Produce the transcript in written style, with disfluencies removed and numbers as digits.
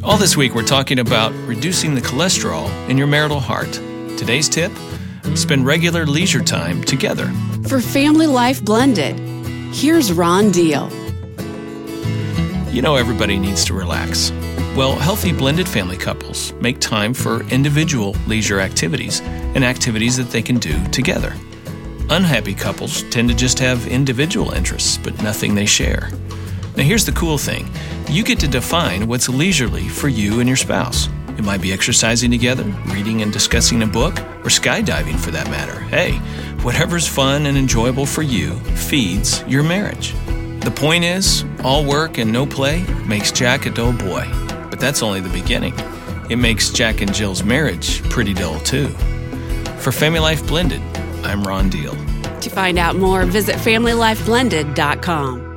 All this week, we're talking about reducing the cholesterol in your marital heart. Today's tip: spend regular leisure time together. For Family Life Blended, here's Ron Deal. You know everybody needs to relax. Well, healthy blended family couples make time for individual leisure activities and activities that they can do together. Unhappy couples tend to just have individual interests, but nothing they share. Now here's the cool thing. You get to define what's leisurely for you and your spouse. It might be exercising together, reading and discussing a book, or skydiving for that matter. Hey, whatever's fun and enjoyable for you feeds your marriage. The point is, all work and no play makes Jack a dull boy. But that's only the beginning. It makes Jack and Jill's marriage pretty dull too. For Family Life Blended, I'm Ron Deal. To find out more, visit FamilyLifeBlended.com.